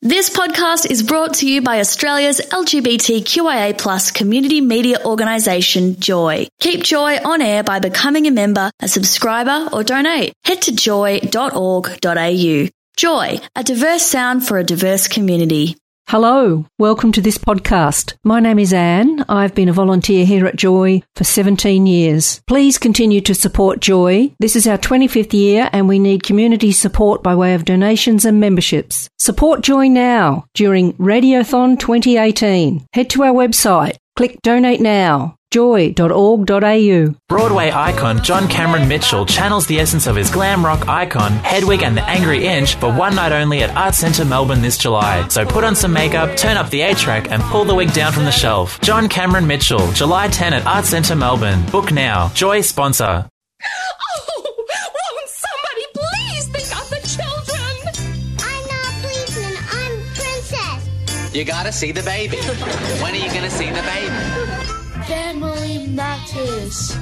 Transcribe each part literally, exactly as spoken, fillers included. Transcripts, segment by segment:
This podcast is brought to you by Australia's L G B T Q I A plus community media organisation, Joy. Keep Joy on air by becoming a member, a subscriber or donate. Head to joy dot org dot a u. Joy, a diverse sound for a diverse community. Hello, welcome to this podcast. My name is Anne. I've been a volunteer here at Joy for seventeen years. Please continue to support Joy. This is our twenty-fifth year and we need community support by way of donations and memberships. Support Joy now during Radiothon twenty eighteen. Head to our website, click Donate Now. joy dot org dot a u. Broadway icon John Cameron Mitchell channels the essence of his glam rock icon, Hedwig and the Angry Inch, for one night only at Arts Centre Melbourne this July. So put on some makeup, turn up the eight-track and pull the wig down from the shelf. John Cameron Mitchell, July tenth at Arts Centre Melbourne. Book now. Joy sponsor. Oh, won't somebody please think of the children? I'm not policeman, I'm princess. You gotta see the baby. When are you gonna see the baby? Family Matters.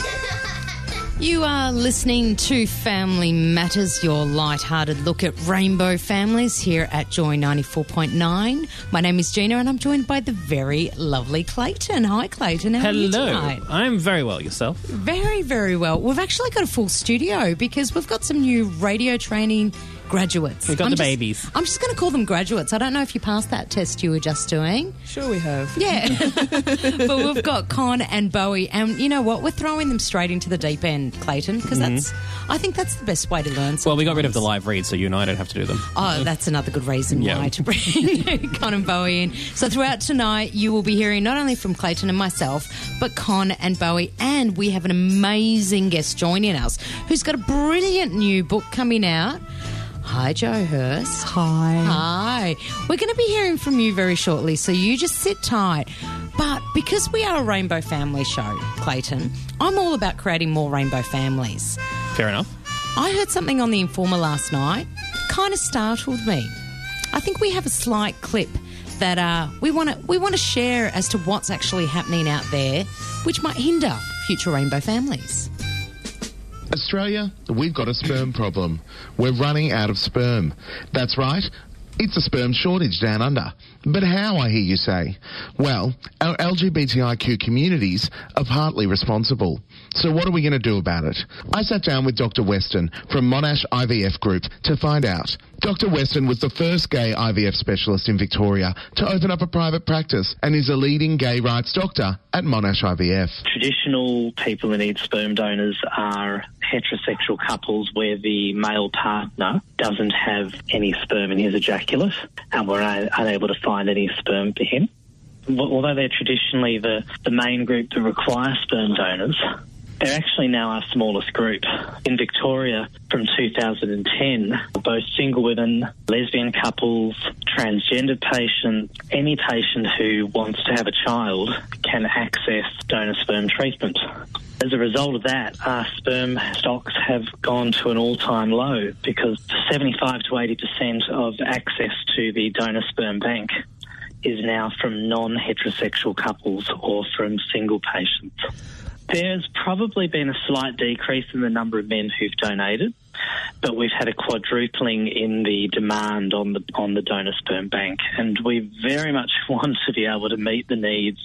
You are listening to Family Matters, your light-hearted look at rainbow families here at Joy ninety-four point nine. My name is Gina and I'm joined by the very lovely Clayton. Hi, Clayton. How Hello. are you tonight? I'm very well. Yourself? Very, very well. We've actually got a full studio because we've got some new radio training graduates. We've got I'm the just, babies. I'm just going to call them graduates. I don't know if you passed that test you were just doing. Sure we have. Yeah. But we've got Con and Bowie, and you know what? We're throwing them straight into the deep end, Clayton, because Mm-hmm. that's, I think that's the best way to learn sometimes. Well, we got rid of the live read, so you and I don't have to do them. Oh, that's another good reason Yeah. why to bring Con and Bowie in. So throughout tonight, you will be hearing not only from Clayton and myself, but Con and Bowie, and we have an amazing guest joining us who's got a brilliant new book coming out. Hi, Jo Hurst. Hi. Hi. We're going to be hearing from you very shortly, so you just sit tight. But because we are a rainbow family show, Clayton, I'm all about creating more rainbow families. Fair enough. I heard something on the Informer last night, kind of startled me. I think we have a slight clip that uh, we want to we want to share as to what's actually happening out there, which might hinder future rainbow families. Australia, we've got a sperm problem. We're running out of sperm. That's right. It's a sperm shortage down under. But how, I hear you say? Well, our L G B T I Q communities are partly responsible. So what are we going to do about it? I sat down with Doctor Weston from Monash I V F Group to find out. Doctor Weston was the first gay I V F specialist in Victoria to open up a private practice and is a leading gay rights doctor at Monash I V F. Traditional people who need sperm donors are heterosexual couples where the male partner doesn't have any sperm in his ejaculate and we're un- unable to find any sperm for him. Although they're traditionally the, the main group that require sperm donors, they're actually now our smallest group. In Victoria, from two thousand ten, both single women, lesbian couples, transgender patients, any patient who wants to have a child can access donor sperm treatment. As a result of that, our sperm stocks have gone to an all-time low because seventy-five to eighty percent of access to the donor sperm bank is now from non-heterosexual couples or from single patients. There's probably been a slight decrease in the number of men who've donated, but we've had a quadrupling in the demand on the on the donor sperm bank, and we very much want to be able to meet the needs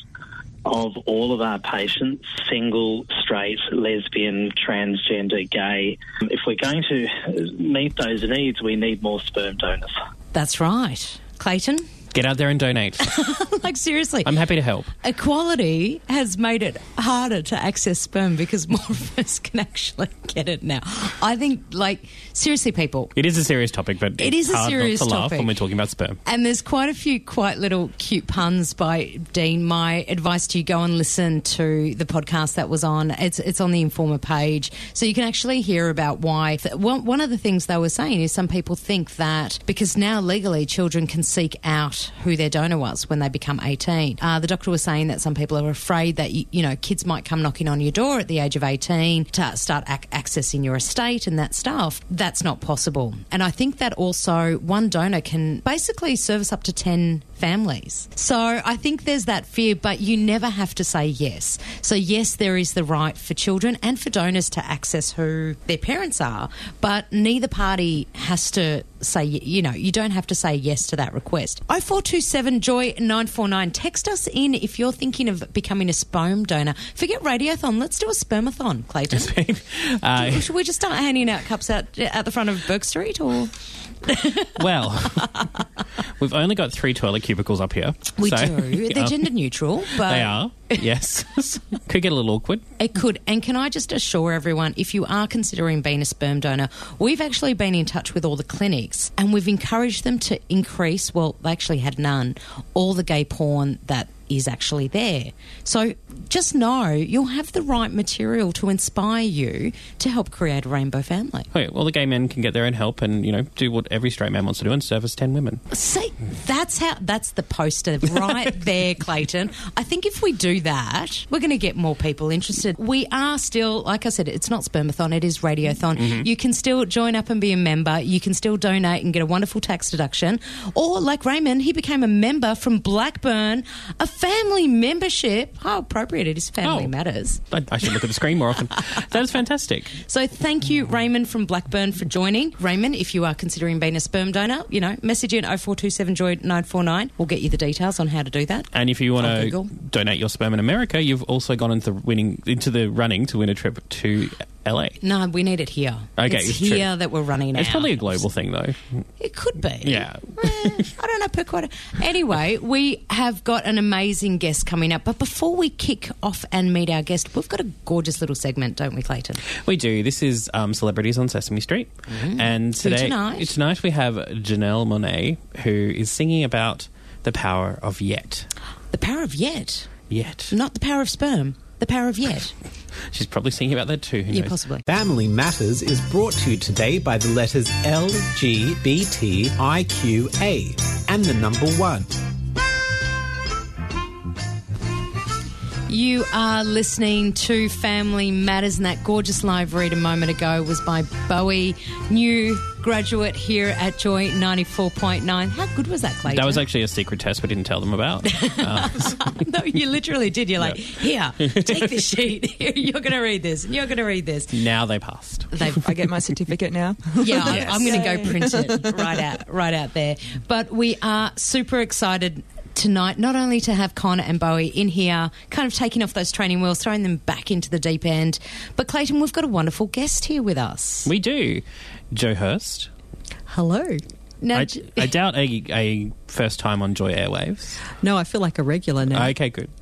of all of our patients, single, straight, lesbian, transgender, gay. If we're going to meet those needs, we need more sperm donors. That's right. Clayton? Get out there and donate. Like, seriously. I'm happy to help. Equality has made it harder to access sperm because more of us can actually get it now. I think, like, seriously, people. It is a serious topic, but It it's is a hard serious not to laugh topic. when we're talking about sperm. And there's quite a few quite little cute puns by Dean. My advice to you, go and listen to the podcast that was on. It's it's on the Informer page. So you can actually hear about why. One, one of the things they were saying is some people think that because now legally children can seek out who their donor was when they become eighteen. Uh, the doctor was saying that some people are afraid that, you, you know, kids might come knocking on your door at the age of eighteen to start ac- accessing your estate and that stuff. That's not possible. And I think that also one donor can basically service up to ten families. So I think there's that fear, but you never have to say yes. So yes, there is the right for children and for donors to access who their parents are, but neither party has to say, you know, you don't have to say yes to that request. oh four two seven joy nine four nine. Text us in if you're thinking of becoming a sperm donor. Forget Radiothon. Let's do a spermathon, Clayton. uh, Should we just start handing out cups out at the front of Burke Street, or... Well, we've only got three toilet cubicles up here. We so, do. They're um, gender neutral, but... They are, yes. Could get a little awkward. It could. And can I just assure everyone, if you are considering being a sperm donor, we've actually been in touch with all the clinics and we've encouraged them to increase, well, they actually had none, all the gay porn that is actually there. So just know you'll have the right material to inspire you to help create a rainbow family. Okay, well, the gay men can get their own help and, you know, do what every straight man wants to do and service ten women. See, that's how, that's the poster right there, Clayton. I think if we do that, we're going to get more people interested. We are still, like I said, it's not Spermathon, it is Radiothon. Mm-hmm. You can still join up and be a member. You can still donate and get a wonderful tax deduction. Or, like Raymond, he became a member from Blackburn, a family membership. How appropriate it is, Family oh, Matters. I, I should look at the screen more often. That is fantastic. So thank you, Raymond from Blackburn, for joining. Raymond, if you are considering being a sperm donor, you know, message in oh four two seven joy nine four nine. We'll get you the details on how to do that. And if you want On to Google. donate your sperm in America, you've also gone into winning into the running to win a trip to L A. No, we need it here. Okay, it's it's here true. that we're running It's out. probably a global thing, though. It could be. Yeah. Eh, I don't know, per quarter. Anyway, we have got an amazing guest coming up. But before we kick off and meet our guest, we've got a gorgeous little segment, don't we, Clayton? We do. This is um, Celebrities on Sesame Street. Mm. And Who today, tonight? tonight we have Janelle Monáe, who is singing about the power of yet. The power of yet. Yet. Not the power of sperm. The power of yet. She's probably singing about that too. Who Yeah, knows? possibly. Family Matters is brought to you today by the letters L, G, B, T, I, Q, A and the number one. You are listening to Family Matters, and that gorgeous live read a moment ago was by Bowie, new graduate here at Joy ninety-four point nine. How good was that, Clayton? That was actually a secret test we didn't tell them about. Uh, No, you literally did. You're like, here, take this sheet. Here, you're going to read this, and you're going to read this. now they passed. They've, I get my certificate now. yeah, I, Yes. I'm going to go print it right out, right out there. But we are super excited tonight, not only to have Connor and Bowie in here, kind of taking off those training wheels, throwing them back into the deep end, but Clayton, we've got a wonderful guest here with us. We do. Joe Hurst. Hello. Now, I, J- I doubt a, a first time on Joy Airwaves. No, I feel like a regular now. Okay, good.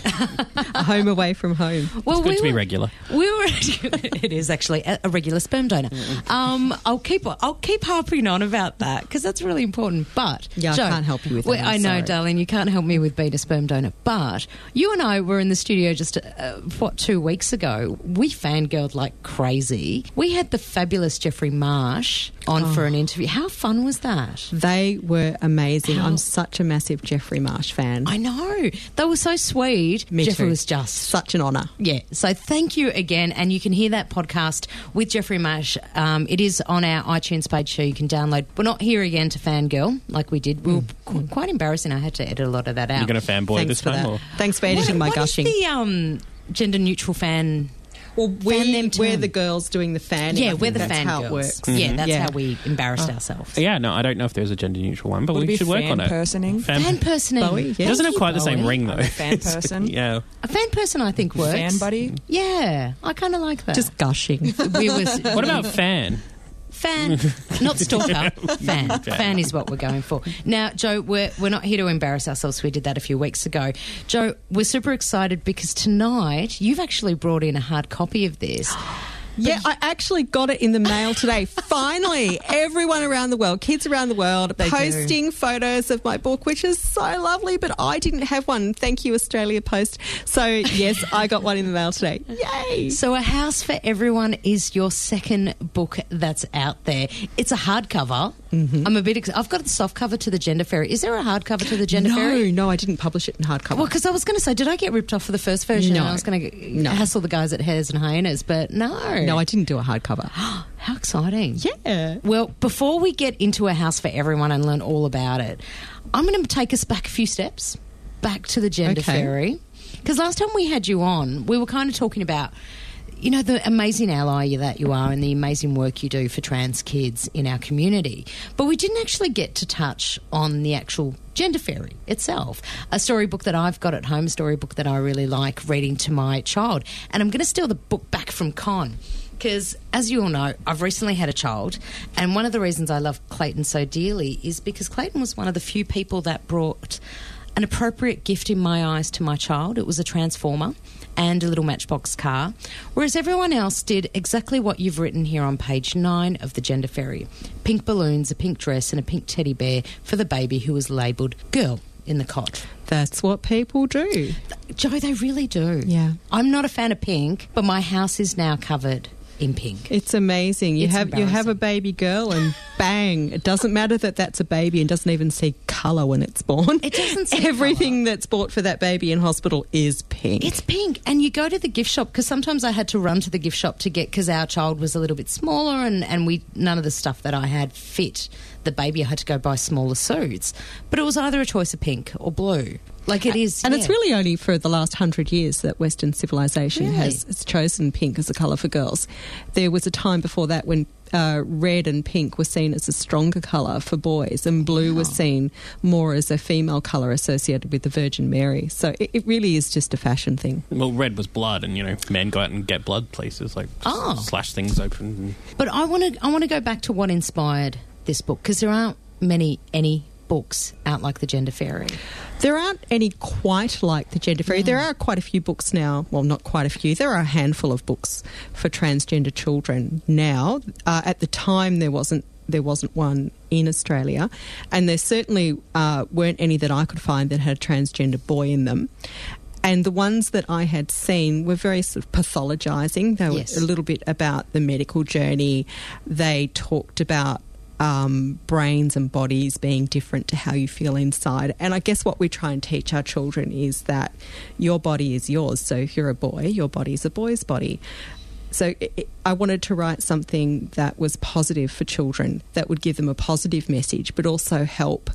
A home away from home. well, It's good we to be were- regular. We were. It is actually a, a regular sperm donor. Um, I'll keep. I'll keep harping on about that because that's really important. But Yeah, I Joe, can't help you with that, well, I'm I know, sorry. darling, you can't help me with being a sperm donor. But you and I were in the studio just uh, what two weeks ago. We fangirled like crazy. We had the fabulous Jeffrey Marsh on Oh. for an interview. How fun was that? They were amazing. How- I'm such a massive Jeffrey Marsh fan. I know they were so sweet. Me Jeffrey too. was just Such an honour. Yeah, so thank you again, and you can hear that podcast with Jeffrey Marsh. Um, it is on our iTunes page, so you can download. We're not here again to fangirl like we did. We were qu- quite embarrassing. I had to edit a lot of that out. You're going to fanboy Thanks this for time? that. Or? Thanks for editing my what gushing. What is the um, gender neutral fan? Well, Fan we, them we're term. the girls doing the fanning. I Yeah, think we're the that's fan how girls. it works. Yeah, that's Yeah. how we embarrassed ourselves. Yeah, no, I don't know if there's a gender neutral one, but Would it we be should work on it. fan-personing? Fan, Fan personing. Bowie, It yeah. doesn't have Thank quite you, the same Bowie. ring, though. I'm a fan person. Yeah. A fan person, I think, works. Fan buddy? Yeah, I kind of like that. Just gushing. we was, What about fan? Fan, not stalker. Fan. Fan is what we're going for. Now, Joe, we're, we're not here to embarrass ourselves. We did that a few weeks ago. Joe, we're super excited because tonight you've actually brought in a hard copy of this. Yeah, I actually got it in the mail today. Finally, everyone around the world, kids around the world, They do. posting photos of my book, which is so lovely, but I didn't have one. Thank you, Australia Post. So, yes, I got one in the mail today. Yay! So, A House for Everyone is your second book that's out there. It's a hardcover. Mm-hmm. I'm a bit. Ex- I've got the soft cover to the Gender Fairy. Is there a hardcover to the Gender no, Fairy? No, I didn't publish it in hardcover. Well, because I was going to say, did I get ripped off for the first version? No. And I was going to No. hassle the guys at Hares and Hyenas, but no. No, I didn't do a hardcover. How exciting. Yeah. Well, before we get into A House for Everyone and learn all about it, I'm going to take us back a few steps, back to the Gender Okay. Fairy. Because last time we had you on, we were kind of talking about, you know, the amazing ally that you are and the amazing work you do for trans kids in our community. But we didn't actually get to touch on the actual Gender Fairy itself, a storybook that I've got at home, a storybook that I really like reading to my child. And I'm going to steal the book back from Con. Because, as you all know, I've recently had a child, and one of the reasons I love Clayton so dearly is because Clayton was one of the few people that brought an appropriate gift in my eyes to my child. It was a transformer and a little Matchbox car, whereas everyone else did exactly what you've written here on page nine of the Gender Fairy. Pink balloons, a pink dress and a pink teddy bear for the baby who was labelled girl in the cot. That's what people do. Joe, they really do. Yeah. I'm not a fan of pink, but my house is now covered in pink. It's amazing. You It's have you have a baby girl and bang, it doesn't matter that that's a baby and doesn't even see colour when it's born. It doesn't see Everything that's bought for that baby in hospital is pink. It's pink. And you go to the gift shop, because sometimes I had to run to the gift shop to get, because our child was a little bit smaller and, and we none of the stuff that I had fit the baby. I had to go buy smaller suits. But it was either a choice of pink or blue. Like it is, and yeah. it's really only for the last hundred years that Western civilization Really? has, has chosen pink as a colour for girls. There was a time before that when uh, red and pink were seen as a stronger colour for boys, and blue Wow. was seen more as a female colour associated with the Virgin Mary. So it, it really is just a fashion thing. Well, red was blood, and you know, men go out and get blood places, like Oh. slash things open. But I want to I want to go back to what inspired this book, because there aren't many any books out like the Gender Fairy. There aren't any quite like the Gender Fairy. No. There are quite a few books now. Well, not quite a few. There are a handful of books for transgender children now. Uh, at the time, there wasn't there wasn't one in Australia, and there certainly uh, weren't any that I could find that had a transgender boy in them. And the ones that I had seen were very sort of pathologising. They were Yes. a little bit about the medical journey. They talked about Um, brains and bodies being different to how you feel inside. And I guess what we try and teach our children is that your body is yours. So if you're a boy, your body is a boy's body. So it, it, I wanted to write something that was positive for children, that would give them a positive message, but also help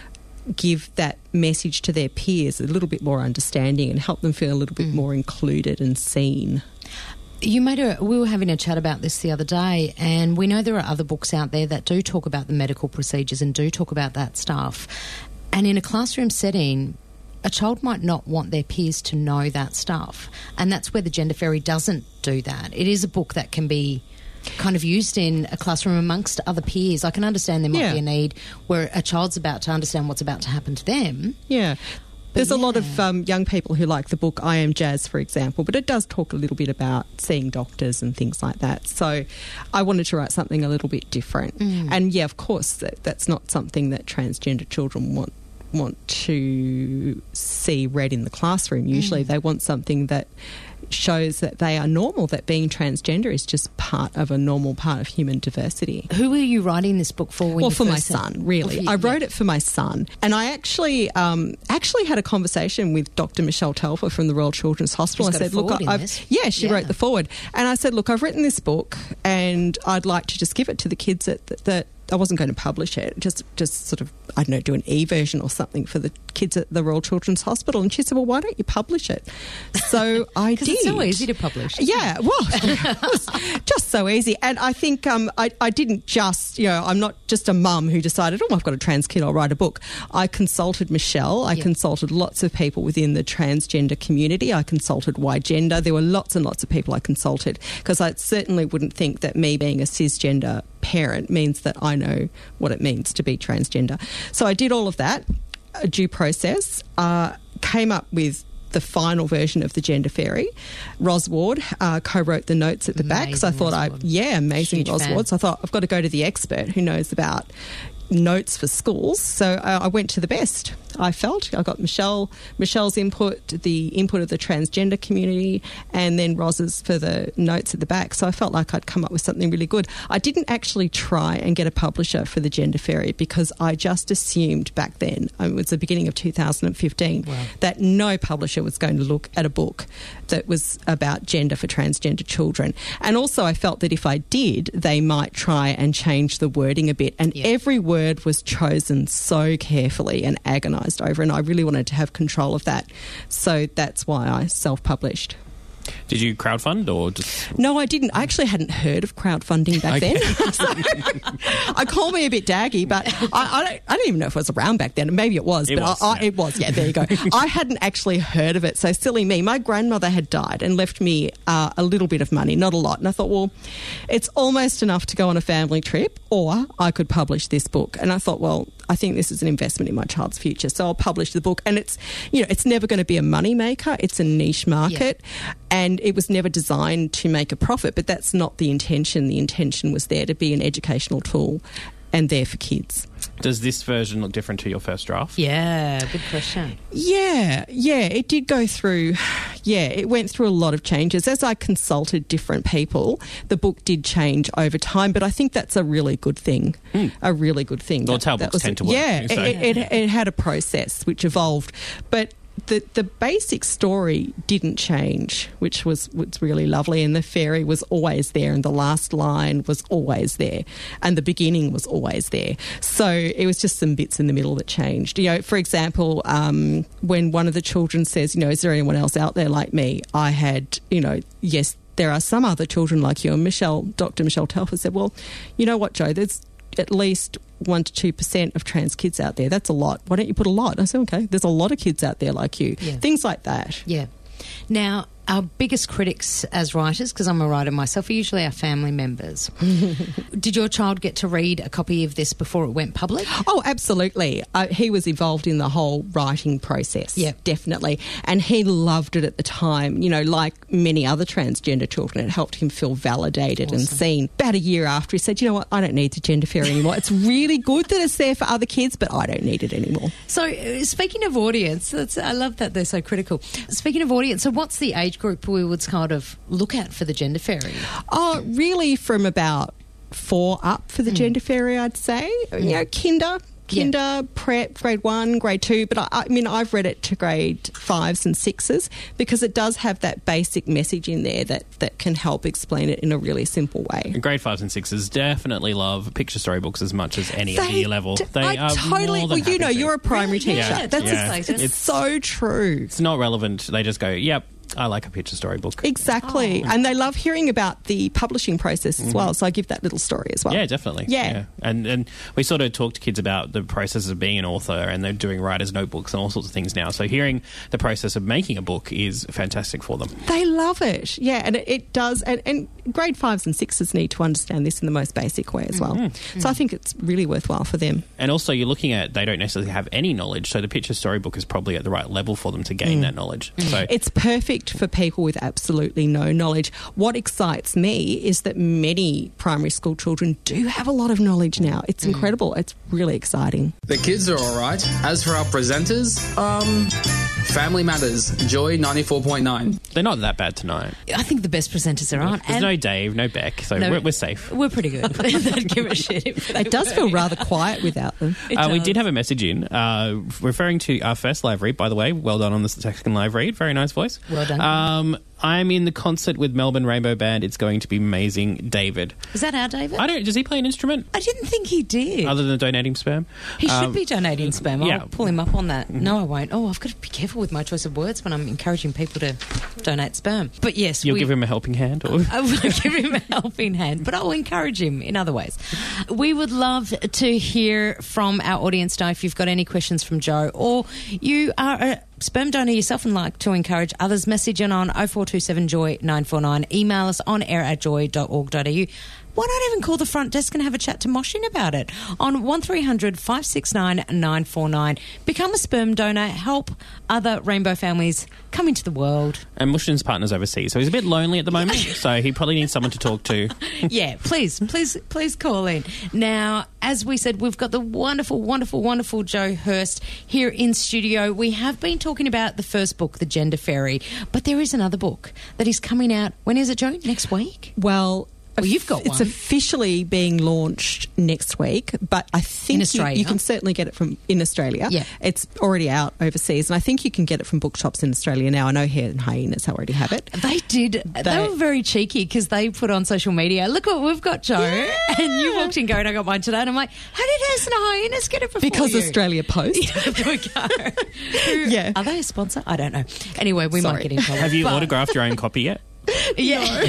give that message to their peers a little bit more understanding and help them feel a little bit more included and seen. You made a, we were having a chat about this the other day, and we know there are other books out there that do talk about the medical procedures and do talk about that stuff. And in a classroom setting, a child might not want their peers to know that stuff. And that's where the Gender Fairy doesn't do that. It is a book that can be kind of used in a classroom amongst other peers. I can understand there might Yeah. be a need where a child's about to understand what's about to happen to them. Yeah. There's a lot yeah. of um, young people who like the book I Am Jazz, for example, but it does talk a little bit about seeing doctors and things like that. So I wanted to write something a little bit different. Mm. And, yeah, of course, that, that's not something that transgender children want want to see read in the classroom. Usually Mm. they want something that shows that they are normal, that being transgender is just part of a normal part of human diversity. Who were you writing this book for? When Well, you for my first said- son, really. Oh, for you, I wrote yeah. it for my son. And I actually um, actually had a conversation with Doctor Michelle Telfer from the Royal Children's Hospital. She's I got a said, look, forward in I've, this. yeah, she Yeah. wrote the forward. And I said, look, I've written this book and I'd like to just give it to the kids that, that, that I wasn't going to publish it, just just sort of, I don't know, do an e-version or something for the kids at the Royal Children's Hospital. And she said, well, why don't you publish it? So I did. It's so easy to publish. isn't Yeah, well, it was just so easy. And I think um, I, I didn't just, you know, I'm not just a mum who decided, oh, I've got a trans kid, I'll write a book. I consulted Michelle. I Yeah. consulted lots of people within the transgender community. I consulted Y Gender. There were lots and lots of people I consulted, because I certainly wouldn't think that me being a cisgender parent means that I know what it means to be transgender. So I did all of that, a due process, uh, came up with the final version of the Gender Fairy. Ros Ward uh, co-wrote the notes at the back. So I Amazing thought, Ros I Ward. yeah, amazing Huge Ros fan. Ward. So I thought, I've got to go to the expert who knows about notes for schools. So uh, I went to the best, I felt. I got Michelle, Michelle's input, the input of the transgender community, and then Roz's for the notes at the back. So I felt like I'd come up with something really good. I didn't actually try and get a publisher for the Gender Fairy because I just assumed back then, um, it was the beginning of two thousand fifteen, wow. that no publisher was going to look at a book that was about gender for transgender children. And also I felt that if I did, they might try and change the wording a bit. And yeah. every word was chosen so carefully and agonised over, and I really wanted to have control of that. So that's why I self-published. Did you crowdfund or just... No, I didn't. I actually hadn't heard of crowdfunding back okay. then. So, I call me a bit daggy, but I, I, don't, I don't even know if it was around back then. Maybe it was. It but was, I, I, yeah. It was, yeah, there you go. I hadn't actually heard of it, so silly me. My grandmother had died and left me uh, a little bit of money, not a lot. And I thought, well, it's almost enough to go on a family trip, or I could publish this book. And I thought, well, I think this is an investment in my child's future, so I'll publish the book. And it's, you know, it's never going to be a money maker. It's a niche market, yeah. and it was never designed to make a profit. But that's not the intention. The intention was there to be an educational tool, and there for kids. Does this version look different to your first draft? Yeah, good question. Yeah, yeah, it did go through, yeah, it went through a lot of changes. As I consulted different people, the book did change over time, but I think that's a really good thing, mm. a really good thing. Well, it's how books tend to work. Yeah, so. it, it, it had a process which evolved, but the the basic story didn't change, which was, was really lovely, and the fairy was always there, and the last line was always there, and the beginning was always there. So it was just some bits in the middle that changed. You know, for example, um, when one of the children says, you know, is there anyone else out there like me? I had, you know, yes, there are some other children like you. And Michelle, Doctor Michelle Telfer said, well, you know what, Jo, there's at least one to two percent of trans kids out there. That's a lot. Why don't you put a lot? I said, okay, there's a lot of kids out there like you. Yeah. Things like that. Yeah. Now, our biggest critics as writers, because I'm a writer myself, are usually our family members. Did your child get to read a copy of this before it went public? Oh, absolutely. Uh, he was involved in the whole writing process. Yeah, definitely. And he loved it at the time. You know, like many other transgender children, it helped him feel validated awesome. and seen. About a year after, he said, you know what, I don't need the Gender Fairy anymore. It's really good that it's there for other kids, but I don't need it anymore. So, uh, speaking of audience, that's, I love that they're so critical. Speaking of audience, so what's the age group we would kind of look at for the Gender Fairy? Oh, really from about four up for the mm. Gender Fairy, I'd say. Mm. You know, kinder, kinder, yeah. prep, grade one, grade two. But I, I mean, I've read it to grade fives and sixes because it does have that basic message in there that, that can help explain it in a really simple way. And grade fives and sixes definitely love picture storybooks as much as any they other year level. D- they I are totally. More than well, you know, to. you're a primary teacher. Yeah, That's yeah. A, it's, it's so true. It's not relevant. They just go, yep. I like a picture story book. Exactly. Oh. And they love hearing about the publishing process as mm-hmm. well, so I give that little story as well. Yeah, definitely. Yeah. yeah. And and we sort of talk to kids about the process of being an author, and they're doing writer's notebooks and all sorts of things now. So hearing the process of making a book is fantastic for them. They love it. Yeah, and it, it does. And, and grade fives and sixes need to understand this in the most basic way as well. Mm-hmm. So I think it's really worthwhile for them. And also you're looking at, they don't necessarily have any knowledge, so the picture storybook is probably at the right level for them to gain mm. that knowledge. Mm. So it's perfect for people with absolutely no knowledge. What excites me is that many primary school children do have a lot of knowledge now. It's mm. incredible. It's really exciting. The kids are all right. As for our presenters, um, Family Matters, Joy ninety-four point nine. They're not that bad tonight. I think the best presenters are on. There's no Dave, no Beck, so no, we're, we're safe. We're pretty good. They'd give a shit. It does feel rather quiet without them. Uh, we did have a message in uh, referring to our first live read, by the way. Well done on the second live read. Very nice voice. Well done. Um, I'm in the concert with Melbourne Rainbow Band. It's going to be amazing. David. Is that our David? I don't. Does he play an instrument? I didn't think he did. Other than donating sperm? He um, should be donating sperm. I'll yeah. pull him up on that. Mm-hmm. No, I won't. Oh, I've got to be careful with my choice of words when I'm encouraging people to donate sperm. But yes, You'll we, give him a helping hand? Or? I will give him a helping hand, but I'll encourage him in other ways. We would love to hear from our audience now if you've got any questions from Jo, or you are a sperm donor yourself and like to encourage others. Message in on oh four two seven joy nine four nine. Email us on air at joy dot org dot a u. why not even call the front desk and have a chat to Moshin about it on one three hundred five six nine nine four nine. Become a sperm donor, help other rainbow families come into the world. And Mushin's partner's overseas, so he's a bit lonely at the moment, so he probably needs someone to talk to. Yeah, please, please, please call in. Now, as we said, we've got the wonderful, wonderful, wonderful Jo Hurst here in studio. We have been talking about the first book, The Gender Fairy, but there is another book that is coming out. When is it, Jo? Next week? Well... Well, you've got one. It's officially being launched next week, but I think In you, Australia. you can certainly get it from in Australia. Yeah. It's already out overseas, and I think you can get it from bookshops in Australia now. I know Hare and Hyenas already have it. They did. They, they were very cheeky because they put on social media, look what we've got, Jo. Yeah. And you walked in going, I got mine today. And I'm like, how did Hares and Hyenas get it before Because you? Australia Post. Yeah, there we go. Who, Yeah. Are they a sponsor? I don't know. Anyway, we Sorry. might get in trouble. Have you But- autographed your own copy yet? Yeah.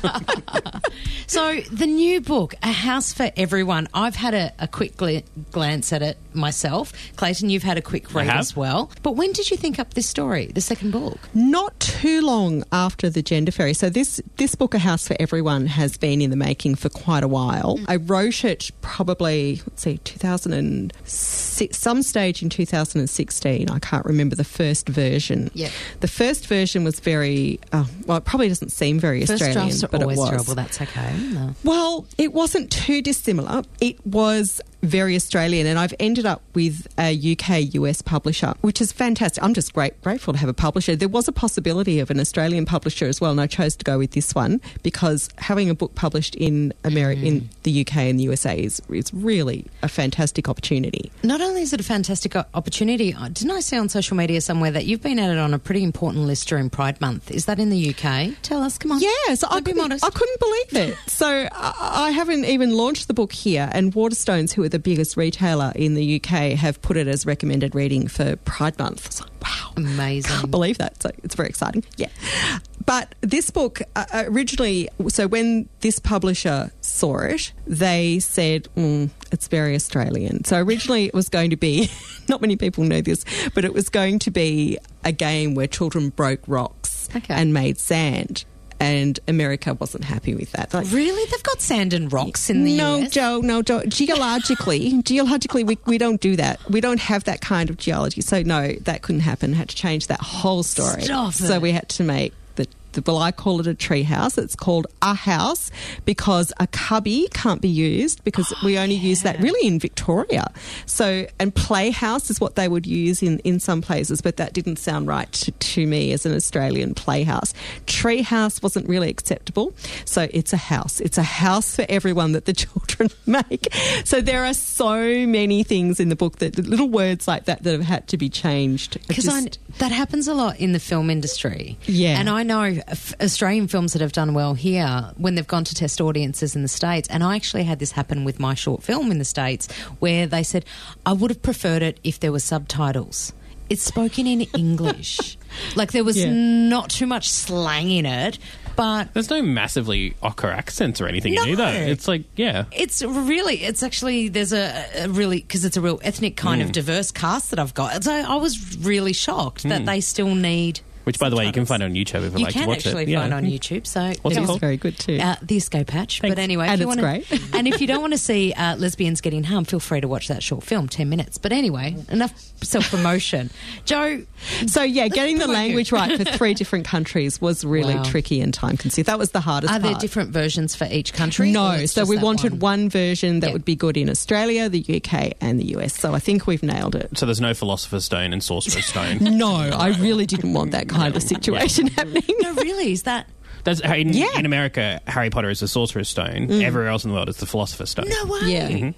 So the new book, A House for Everyone. I've had a, a quick gl- glance at it myself. Clayton, you've had a quick read have. as well. But when did you think up this story, the second book? Not too long after The Gender Fairy. So this, this book, A House for Everyone, has been in the making for quite a while. I wrote it probably, let's see, two thousand six, some stage in two thousand sixteen. I can't remember the first version. Yep. The first version was very, oh, well, it probably doesn't seem very First Australian, drafts are but it always was. terrible. That's okay. No. Well, it wasn't too dissimilar. It was very Australian, and I've ended up with a U K U S publisher, which is fantastic. I'm just great, grateful to have a publisher. There was a possibility of an Australian publisher as well, and I chose to go with this one because having a book published in America, mm. in the U K and the U S A is, is really a fantastic opportunity. Not only is it a fantastic o- opportunity, uh, didn't I see on social media somewhere that you've been added on a pretty important list during Pride Month? Is that in the U K? Tell us, come on. Yes, I Don't be couldn't, modest. I couldn't believe it. So I, I haven't even launched the book here, and Waterstones, who are the biggest retailer in the U K, have put it as recommended reading for Pride Month. It's like, wow. Amazing. Can't believe that. So it's very exciting. Yeah. But this book, uh, originally, so when this publisher saw it, they said, mm, it's very Australian. So originally it was going to be, not many people know this, but it was going to be a game where children broke rocks Okay. and made sand. And America wasn't happy with that. Like, Really? They've got sand and rocks in the no, U S? Joe, no, Joe. Geologically, geologically, we, we don't do that. We don't have that kind of geology. So, no, that couldn't happen. Had to change that whole story. Stop so it. we had to make the, the, well, I call it a tree house. It's called a house because a cubby can't be used because Oh, we only yeah. use that really in Victoria. So, and playhouse is what they would use in, in some places, but that didn't sound right to, to me as an Australian playhouse. Tree house wasn't really acceptable. So it's a house. It's a house for everyone that the children make. So there are so many things in the book, that little words like that that have had to be changed. It Because just- that happens a lot in the film industry. Yeah. And I know f- Australian films that have done well here when they've gone to test audiences in the States. And I actually had this happen with my short film in the States where they said, I would have preferred it if there were subtitles. It's spoken in English. Like there was Yeah. not too much slang in it, but There's no massively ochre accents or anything No. in either. It's like, yeah. it's really, it's actually, there's a, a really, because it's a real ethnic kind Mm. of diverse cast that I've got. So I was really shocked that Mm. they still need. Which, by the way, you can subtitles. find on YouTube if you You like can to watch actually it. find Yeah. on YouTube. So What's if it you- called? very good too. Uh, the Escape Patch. Thanks. But anyway, And if you it's wanna, great. and if you don't want to see uh, lesbians getting harmed, feel free to watch that short film, ten minutes. But anyway, enough self promotion. Jo, So yeah, getting the promote you. language right for three different countries was really Wow. tricky and time consuming. That was the hardest are there part. different versions for each country? or No, it's so just we that wanted one? one, version that Yeah. would be good in Australia, the U K, and the U S. So I think we've nailed it. So there's no Philosopher's Stone and Sorcerer's Stone. No, I really didn't want that kind of situation happening. No, really, is that? That's, in, Yeah. in America, Harry Potter is the Sorcerer's Stone. Mm. Everywhere else in the world is the Philosopher's Stone. No way. Yeah. Mhm.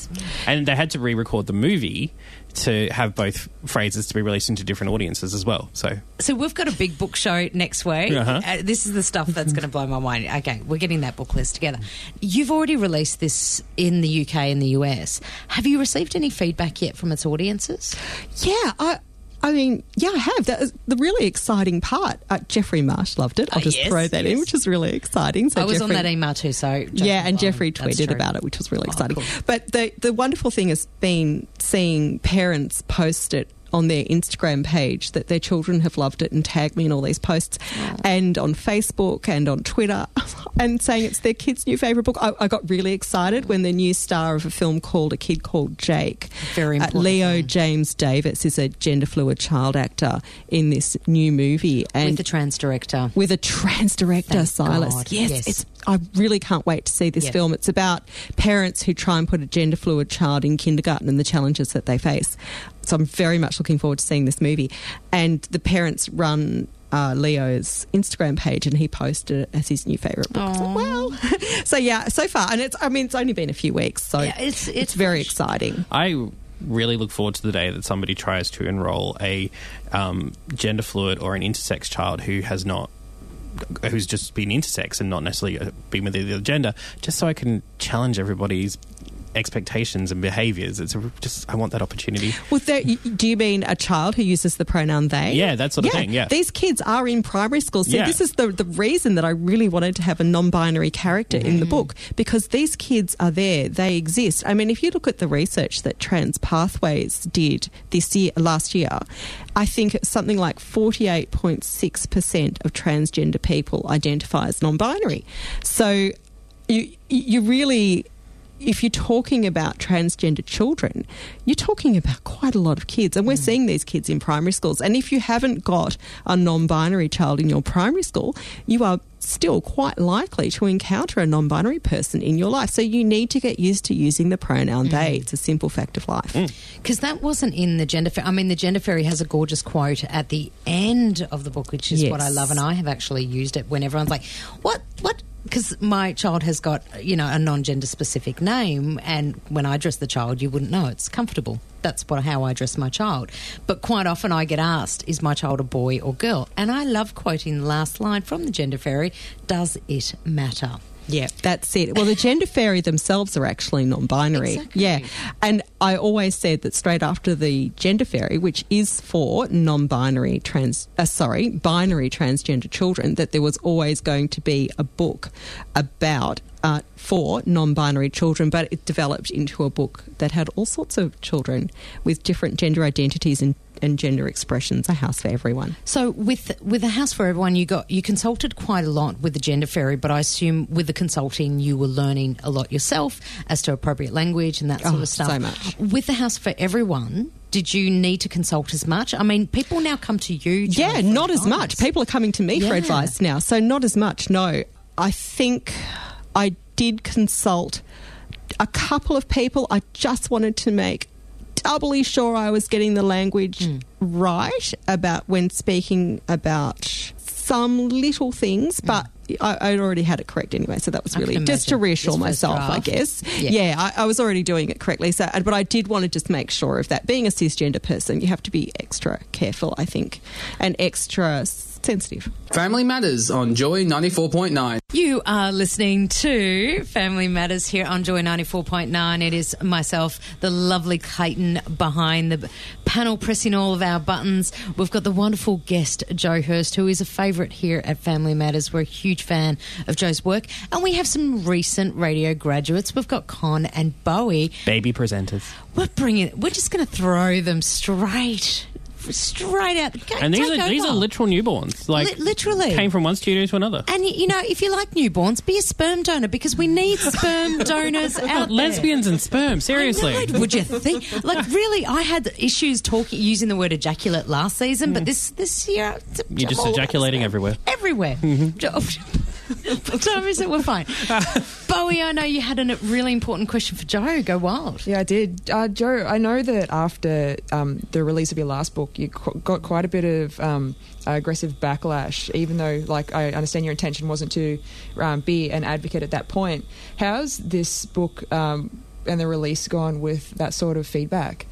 And they had to re-record the movie to have both phrases to be released into different audiences as well. So So we've got a big book show next week. Uh-huh. Uh, this is the stuff that's going to blow my mind. Okay, we're getting that book list together. You've already released this in the U K and the U S. Have you received any feedback yet from its audiences? Yeah, I, I mean, yeah, I have. That was the really exciting part. Uh, Jeffrey Marsh loved it. I'll Oh, just yes, throw that yes. in, which is really exciting. So I was Jeffrey, on that email too, so... yeah, and Jeffrey That's tweeted true. about it, which was really Oh, exciting. cool. But the the wonderful thing has been seeing parents post it on their Instagram page that their children have loved it and tagged me in all these posts, oh. and on Facebook and on Twitter, and saying it's their kid's new favourite book. I, I got really excited when the new star of a film called A Kid Called Jake, very uh, important, Leo yeah. James Davis is a gender fluid child actor in this new movie, and with a trans director, with a trans director, Thank Silas. God. Yes, yes, it's. I really can't wait to see this yes. film. It's about parents who try and put a gender fluid child in kindergarten and the challenges that they face. So I'm very much looking forward to seeing this movie. And the parents run uh, Leo's Instagram page, and he posted it as his new favourite book. So, well, so yeah, so far, and it's. I mean, it's only been a few weeks, so yeah, it's, it's it's very exciting. I really look forward to the day that somebody tries to enrol a um, gender fluid or an intersex child who has not. who's just been intersex and not necessarily been with the other gender, just so I can challenge everybody's expectations and behaviours. It's a, just I want that opportunity. Well, there, do you mean a child who uses the pronoun they? Yeah, that sort of yeah. thing, yeah. These kids are in primary school. So yeah. this is the, the reason that I really wanted to have a non-binary character mm. in the book, because these kids are there. They exist. I mean, if you look at the research that Trans Pathways did this year, last year, I think something like forty-eight point six percent of transgender people identify as non-binary. So you you really... if you're talking about transgender children, you're talking about quite a lot of kids. And we're mm. seeing these kids in primary schools. And if you haven't got a non-binary child in your primary school, you are still quite likely to encounter a non-binary person in your life. So you need to get used to using the pronoun mm. they. It's a simple fact of life. Because mm. that wasn't in the Gender Fairy. I mean, the Gender Fairy has a gorgeous quote at the end of the book, which is yes. what I love. And I have actually used it when everyone's like, what, what? Because my child has got, you know, a non-gender specific name, and when I dress the child, you wouldn't know. It's comfortable. That's what how I dress my child. But quite often I get asked, is my child a boy or girl? And I love quoting the last line from the Gender Fairy, does it matter? Yeah, that's it. Well, the Gender Fairy themselves are actually non-binary. Exactly. Yeah, and I always said that straight after the Gender Fairy, which is for non-binary trans, uh, sorry, binary transgender children, that there was always going to be a book about uh, for non-binary children, but it developed into a book that had all sorts of children with different gender identities and and gender expressions, a house for everyone. So with with a house for everyone, you got you consulted quite a lot with the Gender Fairy, but I assume with the consulting you were learning a lot yourself as to appropriate language and that sort oh, of stuff. So much. With the house for everyone, did you need to consult as much? I mean, people now come to you. Yeah, not advice. as much. People are coming to me yeah. for advice now, so not as much. No, I think I did consult a couple of people. I just wanted to make doubly sure I was getting the language mm. right about when speaking about some little things, mm. but I, I'd already had it correct anyway, so that was really just to reassure myself, I guess. Yeah, yeah I, I was already doing it correctly. So, but I did want to just make sure of that. Being a cisgender person, you have to be extra careful, I think, and extra sensitive. Family Matters on Joy ninety-four point nine. You are listening to Family Matters here on Joy ninety-four point nine. It is myself, the lovely Clayton, behind the panel pressing all of our buttons. We've got the wonderful guest, Jo Hurst, who is a favourite here at Family Matters. We're a huge fan of Jo's work. And we have some recent radio graduates. We've got Con and Bowie. Baby presenters. We're bringing, we're just going to throw them straight straight out. Go, and these are over. these are literal newborns. Like Li- literally came from one studio to another. And you know, if you like newborns, be a sperm donor, because we need sperm donors out there. Lesbians and sperm, seriously. I know, would you think? Like, really, I had issues talking using the word ejaculate last season, but this this year you're just ejaculating everywhere. Everywhere. Mm-hmm. What time is it? We're fine. Bowie, I know you had a really important question for Jo. Go wild. Yeah, I did. Uh, Jo, I know that after um, the release of your last book, you qu- got quite a bit of um, aggressive backlash, even though, like, I understand your intention wasn't to um, be an advocate at that point. How's this book um, and the release gone with that sort of feedback?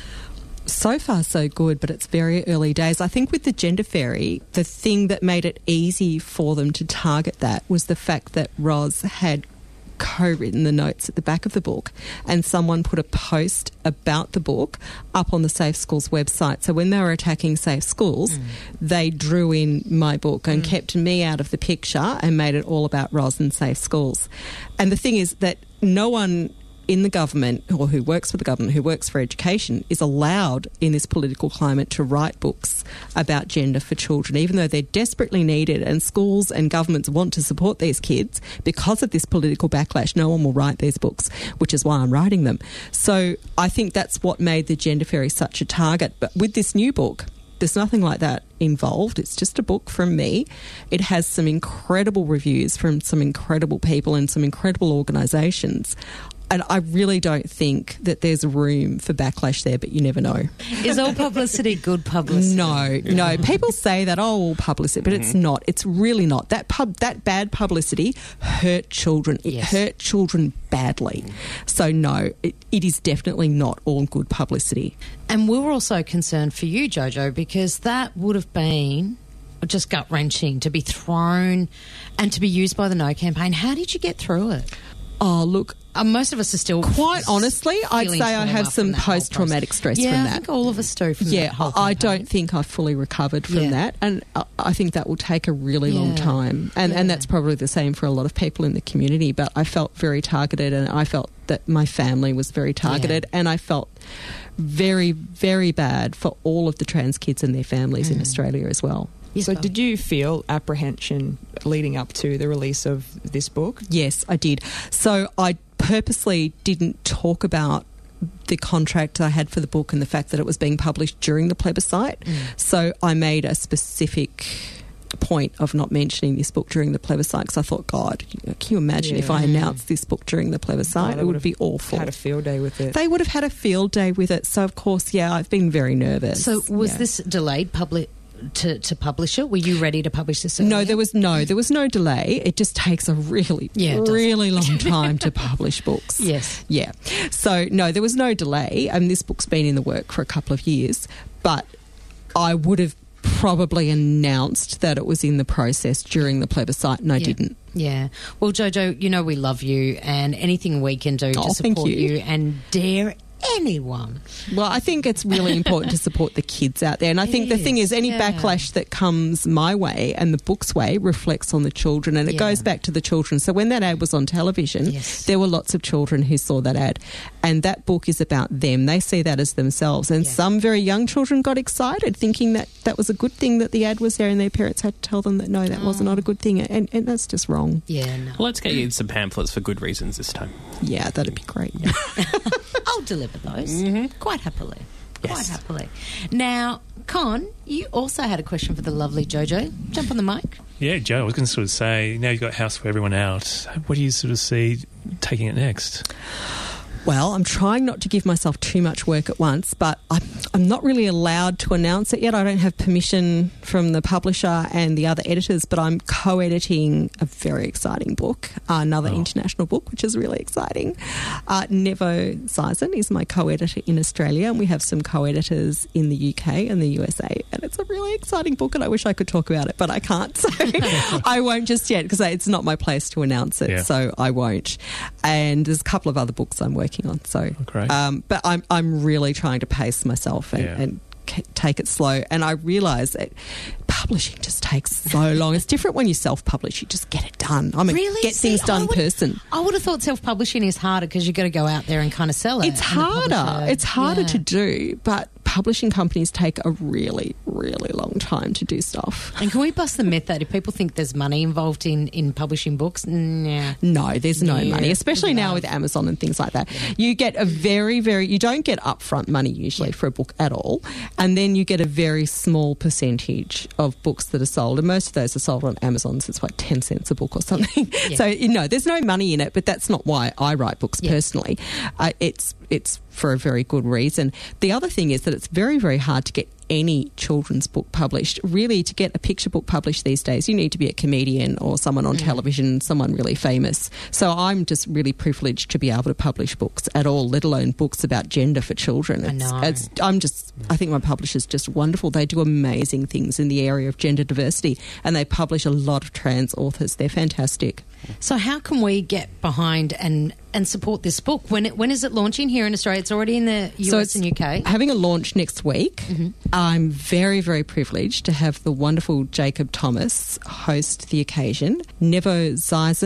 So far, so good, but it's very early days. I think with the Gender Fairy, the thing that made it easy for them to target that was the fact that Roz had co-written the notes at the back of the book, and someone put a post about the book up on the Safe Schools website. So when they were attacking Safe Schools, mm. they drew in my book and mm. kept me out of the picture and made it all about Roz and Safe Schools. And the thing is that no one in the government or who works for the government, who works for education, is allowed in this political climate to write books about gender for children, even though they're desperately needed and schools and governments want to support these kids. Because of this political backlash, no one will write these books, which is why I'm writing them. So I think that's what made the Gender Fairy such a target. But with this new book, there's nothing like that involved. It's just a book from me. It has some incredible reviews from some incredible people and some incredible organisations. And I really don't think that there's room for backlash there, but you never know. Is all publicity good publicity? No, no. People say that, oh, all publicity, but mm-hmm. it's not. It's really not. That pub, that bad publicity hurt children. It yes. hurt children badly. So, no, it, it is definitely not all good publicity. And we were also concerned for you, Jojo, because that would have been just gut-wrenching to be thrown and to be used by the No campaign. How did you get through it? Oh, look, uh, most of us are still... Quite honestly, I'd say I have some post-traumatic stress yeah, from that. Yeah, I think all of us do from yeah, that whole I campaign. don't think I've fully recovered from yeah. that, and I think that will take a really yeah. long time. And, yeah. and that's probably the same for a lot of people in the community, but I felt very targeted, and I felt that my family was very targeted, yeah. and I felt very, very bad for all of the trans kids and their families mm. in Australia as well. So did you feel apprehension leading up to the release of this book? Yes, I did. So I purposely didn't talk about the contract I had for the book and the fact that it was being published during the plebiscite. Mm. So I made a specific point of not mentioning this book during the plebiscite because I thought, God, can you imagine yeah. if I announced this book during the plebiscite? Oh, it would be awful. Had a field day with it. They would have had a field day with it. So, of course, yeah, I've been very nervous. So was yeah. this delayed public... To, to publish it? Were you ready to publish this earlier? No, there was no, there was no delay. It just takes a really, yeah, really long time to publish books. Yes. Yeah. So, no, there was no delay. I mean, this book's been in the work for a couple of years, but I would have probably announced that it was in the process during the plebiscite, and I yeah. didn't. Yeah. Well, Jojo, you know we love you, and anything we can do to oh, support you. you and dare anyone. Well, I think it's really important to support the kids out there. And I It think the is, thing is, any yeah. backlash that comes my way and the book's way reflects on the children, and it Yeah. goes back to the children. So when that ad was on television, Yes. there were lots of children who saw that ad, and that book is about them. They see that as themselves. And Yeah. some very young children got excited thinking that that was a good thing that the ad was there, and their parents had to tell them that, no, that was not a good thing. And, and that's just wrong. Yeah, no. Well, let's get you some pamphlets for good reasons this time. Yeah, that'd be great. I'll deliver those Mm-hmm. quite happily. Yes. Quite happily. Now, Con, you also had a question for the lovely Jojo. Jump on the mic. Yeah, Joe, I was going to sort of say, now you've got House for Everyone out, what do you sort of see taking it next? Well, I'm trying not to give myself too much work at once, but I'm, I'm not really allowed to announce it yet. I don't have permission from the publisher and the other editors, but I'm co-editing a very exciting book, uh, another oh. international book, which is really exciting. Uh, Nevo Zeisen is my co-editor in Australia, and we have some co-editors in the U K and the U S A, and it's a really exciting book, and I wish I could talk about it, but I can't, so I won't just yet because it's not my place to announce it, yeah. so I won't. And there's a couple of other books I'm working on. So, oh, um, but I'm I'm really trying to pace myself and, yeah. and c- take it slow. And I realise that publishing just takes so long. It's different when you self-publish; you just get it done. I'm a really? get See, things done I would, person. I would have thought self-publishing is harder because you've got to go out there and kind of sell it. It's harder. It's harder yeah. to do, but publishing companies take a really, really long time to do stuff. And can we bust the myth that if people think there's money involved in, in publishing books, nah. No, there's no Yeah. money, especially now with Amazon and things like that. Yeah. You get a very, very, you don't get upfront money usually yeah. for a book at all, and then you get a very small percentage of books that are sold, and most of those are sold on Amazon, so it's like ten cents a book or something. Yeah. Yeah. So, you know, there's no money in it, but that's not why I write books yeah. personally. Uh, it's it's for a very good reason. The other thing is that it's very, very hard to get any children's book published. Really, to get a picture book published these days, you need to be a comedian or someone on mm. television, someone really famous. So I'm just really privileged to be able to publish books at all, let alone books about gender for children. It's, I know. It's, I'm just, I think my publisher's just wonderful. They do amazing things in the area of gender diversity, and they publish a lot of trans authors. They're fantastic. So how can we get behind and, and support this book? When it, when is it launching here in Australia? It's already in the U S so it's and U K. Having a launch next week. Mm-hmm. I'm very, very privileged to have the wonderful Jacob Thomas host the occasion. Nevo Zeisen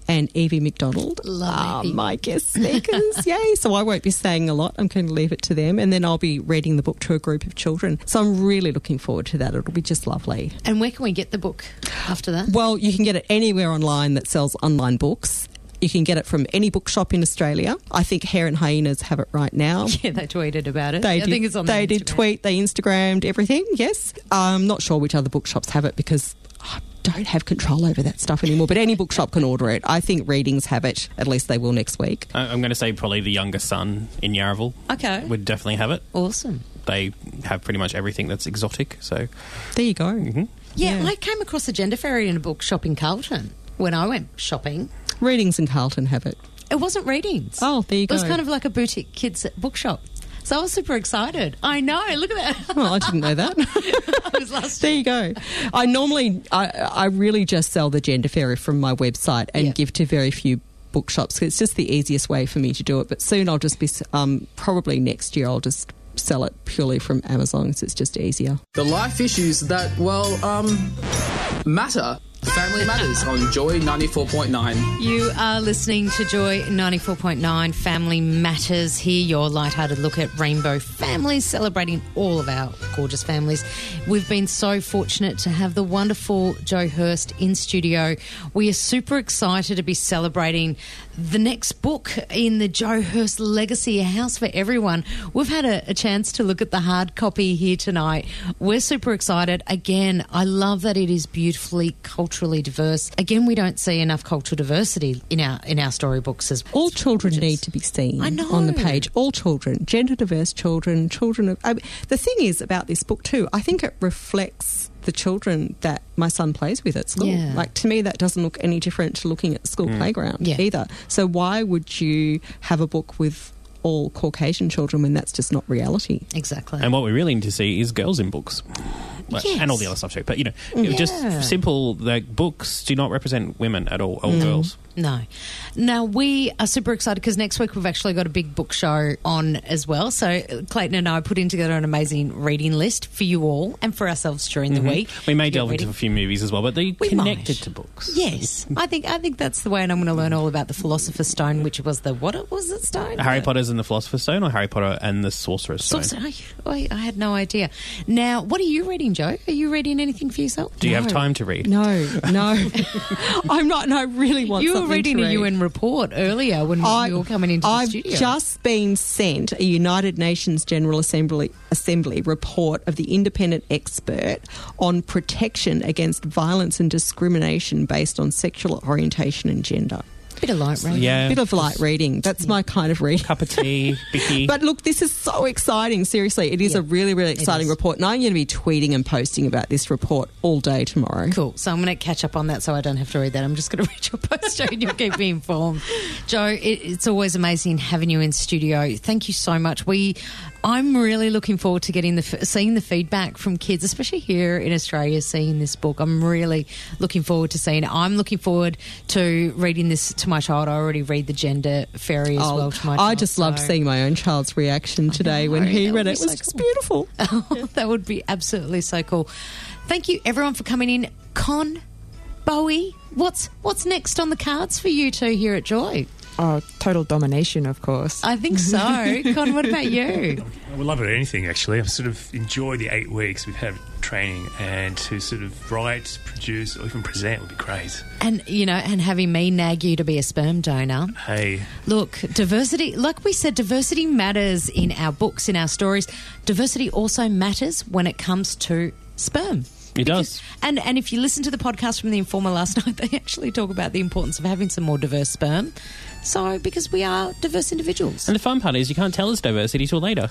and Evie McDonald are my guest speakers. Yay. So I won't be saying a lot. I'm going to leave it to them. And then I'll be reading the book to a group of children. So I'm really looking forward to that. It'll be just lovely. And where can we get the book after that? Well, you can get it anywhere online that sells online books. You can get it from any bookshop in Australia. I think Hare and Hyenas have it right now. Yeah, they tweeted about it. They I did, think it's on They their did Instagram. tweet, they Instagrammed everything, yes. I'm not sure which other bookshops have it because I don't have control over that stuff anymore, but any bookshop can order it. I think Readings have it. At least they will next week. I- I'm going to say probably the Younger Son in Yarraville. Okay. Would definitely have it. Awesome. They have pretty much everything that's exotic, so... There you go. Mm-hmm. Yeah, yeah, I came across a gender fairy in a bookshop in Carlton when I went shopping. Readings in Carlton have it. It wasn't Readings. Oh, there you go. It was kind of like a boutique kids bookshop. So I was super excited. I know. Look at that. Oh, I didn't know that. I was last there you go. I normally, I, I really just sell the gender fairy from my website and Yeah. give to very few bookshops. It's just the easiest way for me to do it. But soon I'll just be, um, probably next year I'll just sell it purely from Amazon because it's just easier. The life issues that, well, um, matter. Family Matters on Joy ninety-four point nine. You are listening to Joy ninety-four point nine Family Matters here, your lighthearted look at rainbow families, celebrating all of our gorgeous families. We've been so fortunate to have the wonderful Jo Hurst in studio. We are super excited to be celebrating the next book in the Jo Hurst legacy, A House for Everyone. We've had a, a chance to look at the hard copy here tonight. We're super excited. Again, I love that it is beautifully culturally diverse. Again, we don't see enough cultural diversity in our in our storybooks as well. All children need to be seen I know. on the page. All children, gender diverse children, children of... I mean, the thing is about this book too, I think it reflects the children that my son plays with at school. Yeah. Like, to me, that doesn't look any different to looking at the school Mm. playground Yeah. either. So why would you have a book with all Caucasian children when that's just not reality? Exactly. And what we really need to see is girls in books. Well, Yes. And all the other stuff too. But, you know, Yeah. just simple, the books do not represent women at all, all Mm. girls. No. Now, we are super excited because next week we've actually got a big book show on as well. So Clayton and I are putting together an amazing reading list for you all and for ourselves during Mhm. the week. We may to get delve ready. into a few movies as well, but they're We connected might. to books. Yes. I think I think that's the way, and I'm going to learn all about the Philosopher's Stone, which was the, what was it, Stone? Harry The- Potter's and the Philosopher's Stone, or Harry Potter and the Sorcerer's Stone? Sorcerer. I, I had no idea. Now, what are you reading, Jo? Are you reading anything for yourself? Do you have time to read? No, no. I'm not, and I really want You were something reading to a read. U N report earlier when I- we were coming into I've the studio. just been sent a United Nations General Assembly, Assembly report of the independent expert on protection against violence and discrimination based on sexual orientation and gender. Bit of light reading. Yeah. Bit of light reading. That's my kind of reading. Cup of tea, bicky. But look, this is so exciting. Seriously, it is Yeah, a really, really it exciting is. report. And I'm going to be tweeting and posting about this report all day tomorrow. Cool. So I'm going to catch up on that so I don't have to read that. I'm just going to read your post and you'll keep me informed. Jo, it, it's always amazing having you in studio. Thank you so much. We, I'm really looking forward to getting the f- seeing the feedback from kids, especially here in Australia, seeing this book. I'm really looking forward to seeing it. I'm looking forward to reading this to my child. I already read the Gender Fairy as Oh, well to my I child. just loved so- seeing my own child's reaction today when know, he that read would it. It be was so just cool. beautiful. Oh, that would be absolutely so cool. Thank you, everyone, for coming in. Con, Bowie, what's what's next on the cards for you two here at Joy? Oh, total domination, of course. I think so. Con, what about you? I would love it anything, actually. I've sort of enjoyed the eight weeks we've had training, and to sort of write, produce, or even present would be great. And, you know, and having me nag you to be a sperm donor. Hey, Look, diversity, like we said, diversity matters in our books, in our stories. Diversity also matters when it comes to sperm. It does. And and if you listen to the podcast from The Informer last night, they actually talk about the importance of having some more diverse sperm. So, because we are diverse individuals. And the fun part is you can't tell us diversity till later.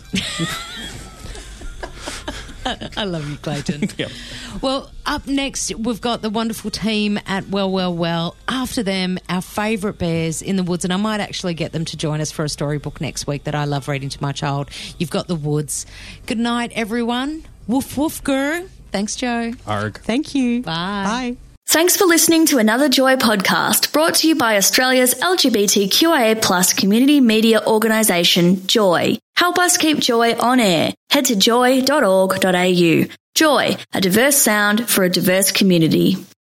I love you, Clayton. Yep. Well, up next, we've got the wonderful team at Well, Well, Well. After them, our favourite bears in the woods. And I might actually get them to join us for a storybook next week that I love reading to my child. You've got the woods. Good night, everyone. Woof, woof, grr. Thanks, Jo. Arg. Thank you. Bye. Bye. Thanks for listening to another Joy podcast brought to you by Australia's L G B T Q I A plus community media organisation, Joy. Help us keep Joy on air. Head to joy dot org dot a u. Joy, a diverse sound for a diverse community.